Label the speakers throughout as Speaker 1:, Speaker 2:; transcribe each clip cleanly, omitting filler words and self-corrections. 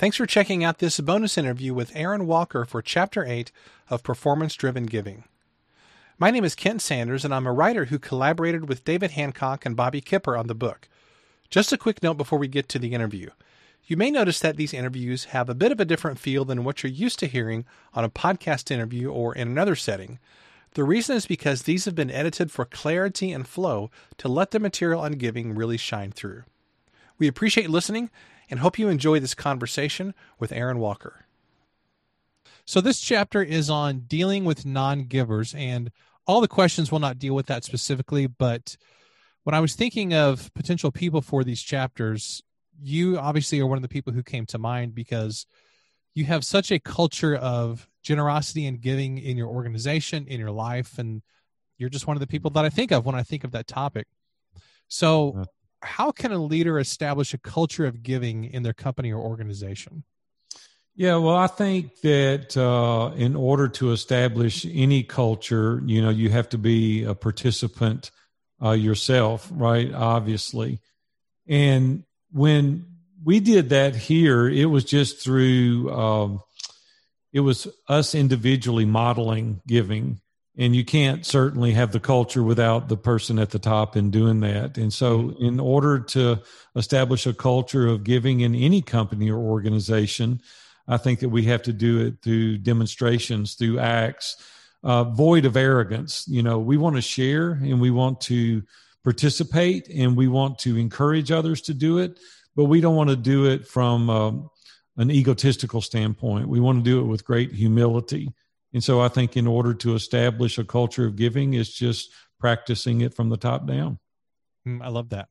Speaker 1: Thanks for checking out this bonus interview with Aaron Walker for Chapter 8 of Performance Driven Giving. My name is Kent Sanders, and I'm a writer who collaborated with David Hancock and Bobby Kipper on the book. Just a quick note before we get to the interview. You may notice that these interviews have a bit of a different feel than what you're used to hearing on a podcast interview or in another setting. The reason is because these have been edited for clarity and flow to let the material on giving really shine through. We appreciate listening and hope you enjoy this conversation with Aaron Walker. So this chapter is on dealing with non-givers, and all the questions will not deal with that specifically, but when I was thinking of potential people for these chapters, you obviously are one of the people who came to mind because you have such a culture of generosity and giving in your organization, in your life, and you're just one of the people that I think of when I think of that topic. So how can a leader establish a culture of giving in their company or organization?
Speaker 2: Yeah, well, I think that in order to establish any culture, you have to be a participant yourself, right? Obviously. And when we did that here, it was just through, it was us individually modeling giving. And you can't certainly have the culture without the person at the top in doing that. And so in order to establish a culture of giving in any company or organization, I think that we have to do it through demonstrations, through acts, void of arrogance. We want to share and we want to participate and we want to encourage others to do it, but we don't want to do it from an egotistical standpoint. We want to do it with great humility. And so I think in order to establish a culture of giving is just practicing it from the top down.
Speaker 1: I love that.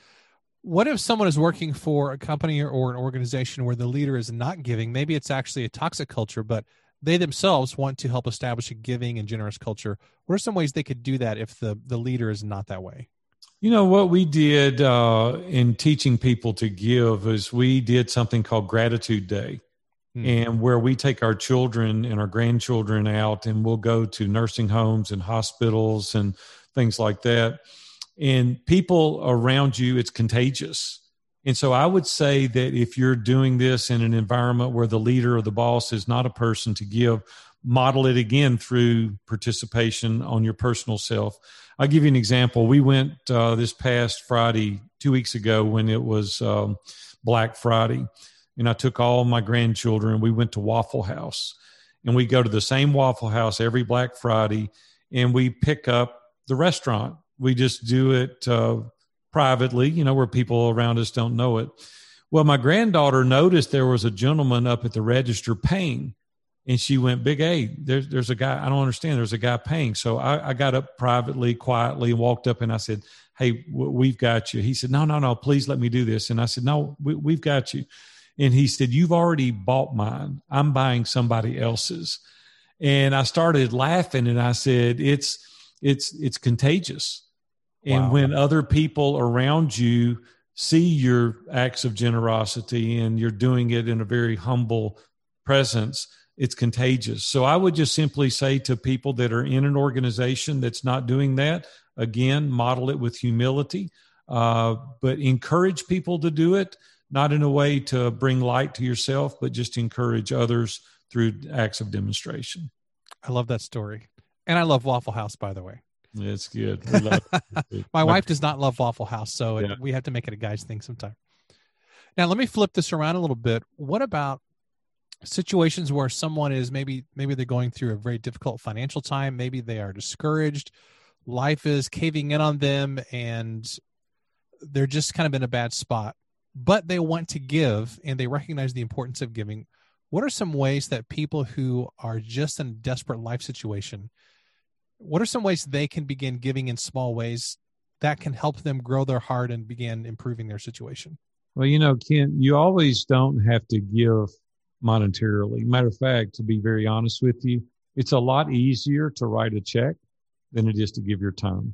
Speaker 1: What if someone is working for a company or an organization where the leader is not giving? Maybe it's actually a toxic culture, but they themselves want to help establish a giving and generous culture. What are some ways they could do that if the leader is not that way?
Speaker 2: What we did in teaching people to give is we did something called Gratitude Day. And where we take our children and our grandchildren out and we'll go to nursing homes and hospitals and things like that. And people around you, it's contagious. And so I would say that if you're doing this in an environment where the leader or the boss is not a person to give, model it again through participation on your personal self. I'll give you an example. We went this past Friday, 2 weeks ago, when it was Black Friday. And I took all my grandchildren. We went to Waffle House. And we go to the same Waffle House every Black Friday. And we pick up the restaurant. We just do it privately, where people around us don't know it. Well, my granddaughter noticed there was a gentleman up at the register paying. And she went, Big A, there's a guy, I don't understand. There's a guy paying. So I got up privately, quietly, and walked up and I said, hey, we've got you. He said, no, please let me do this. And I said, no, we've got you. And he said, you've already bought mine. I'm buying somebody else's. And I started laughing and I said, it's contagious. Wow. And when other people around you see your acts of generosity and you're doing it in a very humble presence, it's contagious. So I would just simply say to people that are in an organization that's not doing that, again, model it with humility, but encourage people to do it. Not in a way to bring light to yourself, but just encourage others through acts of demonstration.
Speaker 1: I love that story. And I love Waffle House, by the way.
Speaker 2: It's good.
Speaker 1: My wife does not love Waffle House, so we have to make it a guy's thing sometime. Now, let me flip this around a little bit. What about situations where someone is maybe they're going through a very difficult financial time. Maybe they are discouraged. Life is caving in on them, and they're just kind of in a bad spot. But they want to give and they recognize the importance of giving. What are some ways that people who are just in a desperate life situation, what are some ways they can begin giving in small ways that can help them grow their heart and begin improving their situation?
Speaker 2: Well, Ken, you always don't have to give monetarily. Matter of fact, to be very honest with you, it's a lot easier to write a check than it is to give your time.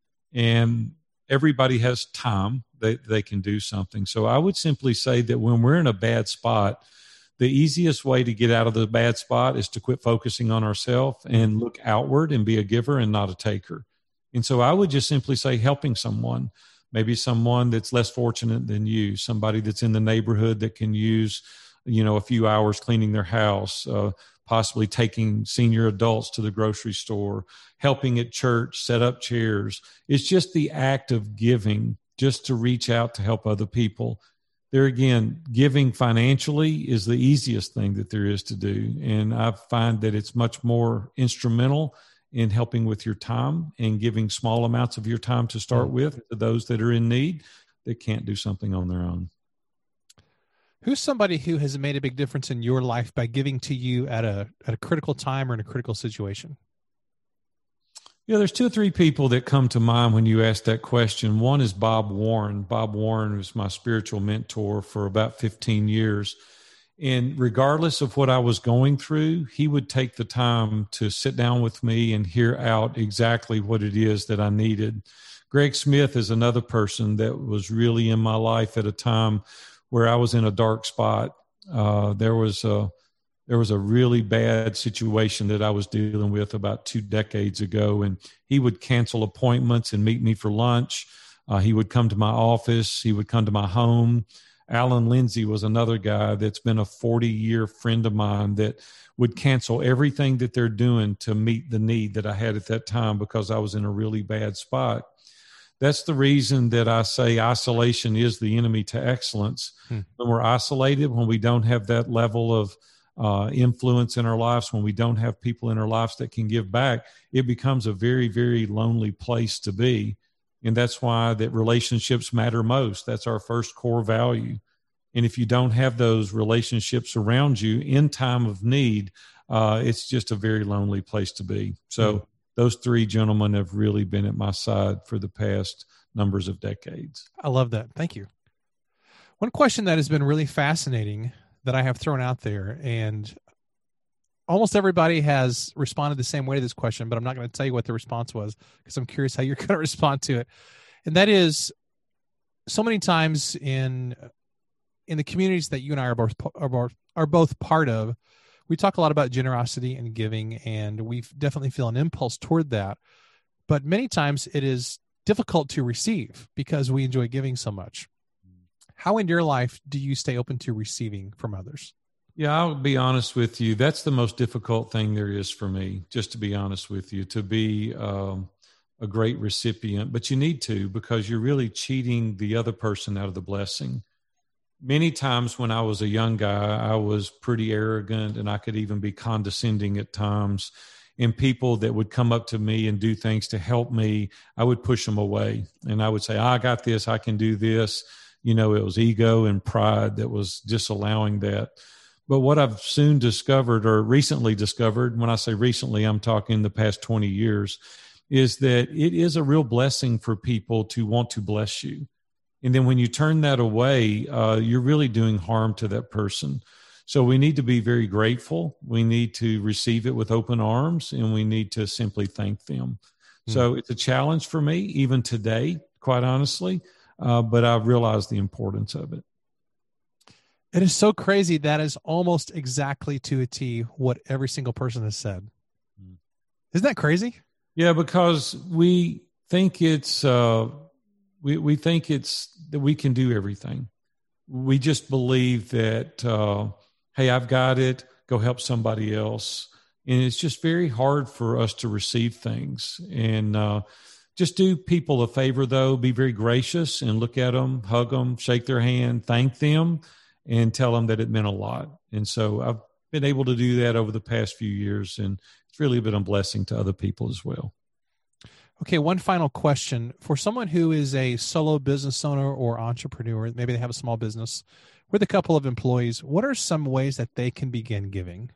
Speaker 2: And everybody has time. They can do something. So I would simply say that when we're in a bad spot, the easiest way to get out of the bad spot is to quit focusing on ourselves and look outward and be a giver and not a taker. And so I would just simply say helping someone, maybe someone that's less fortunate than you, somebody that's in the neighborhood that can use a few hours cleaning their house, possibly taking senior adults to the grocery store, helping at church, set up chairs. It's just the act of giving, just to reach out to help other people. There again, giving financially is the easiest thing that there is to do. And I find that it's much more instrumental in helping with your time and giving small amounts of your time to start with to those that are in need that can't do something on their own.
Speaker 1: Who's somebody who has made a big difference in your life by giving to you at a critical time or in a critical situation?
Speaker 2: Yeah, there's 2 or 3 people that come to mind when you ask that question. One is Bob Warren. Bob Warren was my spiritual mentor for about 15 years. And regardless of what I was going through, he would take the time to sit down with me and hear out exactly what it is that I needed. Greg Smith is another person that was really in my life at a time where I was in a dark spot. There was a really bad situation that I was dealing with about 2 decades ago, and he would cancel appointments and meet me for lunch. He would come to my office. He would come to my home. Alan Lindsay was another guy that's been a 40-year friend of mine that would cancel everything that they're doing to meet the need that I had at that time because I was in a really bad spot. That's the reason that I say isolation is the enemy to excellence. When we're isolated, when we don't have that level of influence in our lives, when we don't have people in our lives that can give back, it becomes a very, very lonely place to be. And that's why that relationships matter most. That's our first core value. And if you don't have those relationships around you in time of need, it's just a very lonely place to be. So those 3 gentlemen have really been at my side for the past numbers of decades.
Speaker 1: I love that. Thank you. One question that has been really fascinating that I have thrown out there, and almost everybody has responded the same way to this question, but I'm not going to tell you what the response was because I'm curious how you're going to respond to it. And that is, so many times in the communities that you and I are both part of, we talk a lot about generosity and giving, and we definitely feel an impulse toward that. But many times it is difficult to receive because we enjoy giving so much. How in your life do you stay open to receiving from others?
Speaker 2: Yeah, I'll be honest with you. That's the most difficult thing there is for me, just to be honest with you, to be a great recipient. But you need to, because you're really cheating the other person out of the blessing. Many times when I was a young guy, I was pretty arrogant and I could even be condescending at times. And people that would come up to me and do things to help me, I would push them away. And I would say, I got this, I can do this. It was ego and pride that was disallowing that. But what I've soon discovered, or recently discovered, when I say recently, I'm talking the past 20 years, is that it is a real blessing for people to want to bless you. And then when you turn that away, you're really doing harm to that person. So we need to be very grateful. We need to receive it with open arms, and we need to simply thank them. So it's a challenge for me, even today, quite honestly, but I've realized the importance of it.
Speaker 1: It is so crazy. That is almost exactly to a T what every single person has said. Isn't that crazy?
Speaker 2: Yeah, because we think it's we think it's that we can do everything. We just believe that, hey, I've got it. Go help somebody else. And it's just very hard for us to receive things. And just do people a favor, though. Be very gracious and look at them, hug them, shake their hand, thank them, and tell them that it meant a lot. And so I've been able to do that over the past few years, and it's really been a blessing to other people as well.
Speaker 1: Okay, one final question. For someone who is a solo business owner or entrepreneur, maybe they have a small business with a couple of employees, what are some ways that they can begin giving?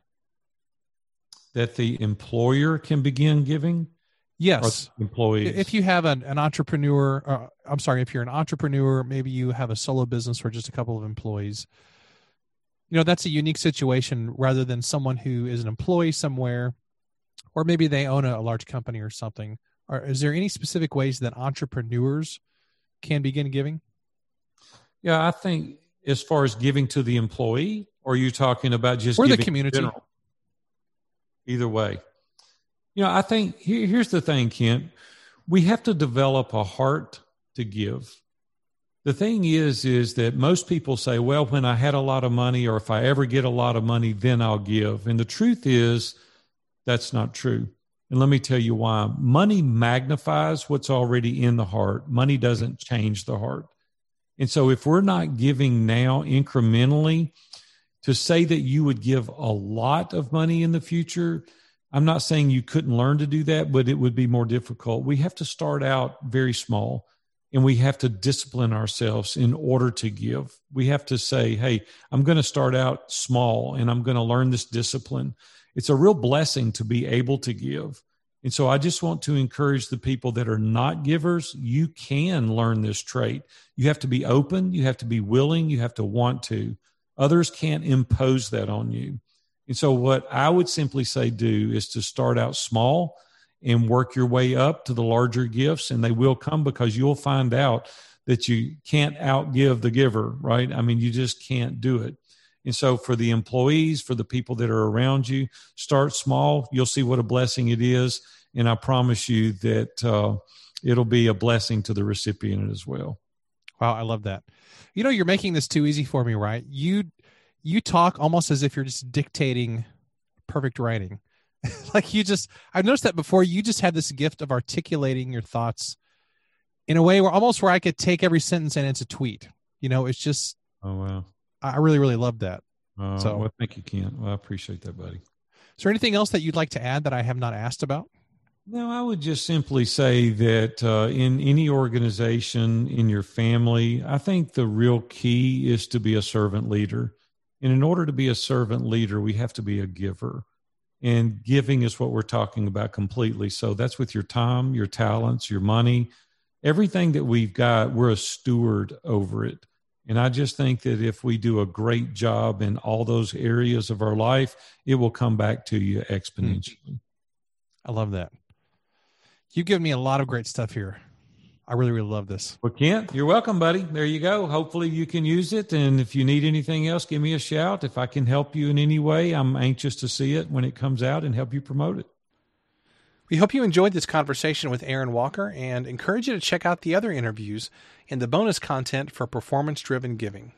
Speaker 2: That the employer can begin giving?
Speaker 1: Yes.
Speaker 2: Employees.
Speaker 1: If you have an entrepreneur, if you're an entrepreneur, maybe you have a solo business or just a couple of employees, that's a unique situation rather than someone who is an employee somewhere, or maybe they own a large company or something. Is there any specific ways that entrepreneurs can begin giving?
Speaker 2: Yeah, I think as far as giving to the employee, or are you talking about just
Speaker 1: or
Speaker 2: giving
Speaker 1: the community?
Speaker 2: In general? Either way. I think here's the thing, Kent. We have to develop a heart to give. The thing is that most people say, well, when I had a lot of money, or if I ever get a lot of money, then I'll give. And the truth is that's not true. And let me tell you why. Money magnifies what's already in the heart. Money doesn't change the heart. And so if we're not giving now incrementally, to say that you would give a lot of money in the future, I'm not saying you couldn't learn to do that, but it would be more difficult. We have to start out very small, and we have to discipline ourselves in order to give. We have to say, hey, I'm going to start out small, and I'm going to learn this discipline. It's a real blessing to be able to give. And so I just want to encourage the people that are not givers, you can learn this trait. You have to be open, you have to be willing, you have to want to. Others can't impose that on you. And so what I would simply say do is to start out small and work your way up to the larger gifts, and they will come, because you'll find out that you can't outgive the giver, right? I mean, you just can't do it. And so for the employees, for the people that are around you, start small. You'll see what a blessing it is. And I promise you that it'll be a blessing to the recipient as well.
Speaker 1: Wow, I love that. You know, you're making this too easy for me, right? You talk almost as if you're just dictating perfect writing. Like I've noticed that before. You just have this gift of articulating your thoughts in a way where I could take every sentence and it's a tweet. You know, it's just,
Speaker 2: oh, wow.
Speaker 1: I really, really love that.
Speaker 2: Well, thank you, Kent. Well, I appreciate that, buddy.
Speaker 1: Is there anything else that you'd like to add that I have not asked about?
Speaker 2: No, I would just simply say that in any organization, in your family, I think the real key is to be a servant leader. And in order to be a servant leader, we have to be a giver. And giving is what we're talking about completely. So that's with your time, your talents, your money, everything that we've got, we're a steward over it. And I just think that if we do a great job in all those areas of our life, it will come back to you exponentially.
Speaker 1: I love that. You've given me a lot of great stuff here. I really, really love this.
Speaker 2: Well, Kent, you're welcome, buddy. There you go. Hopefully you can use it. And if you need anything else, give me a shout. If I can help you in any way, I'm anxious to see it when it comes out and help you promote it.
Speaker 1: We hope you enjoyed this conversation with Aaron Walker and encourage you to check out the other interviews and the bonus content for performance-driven giving.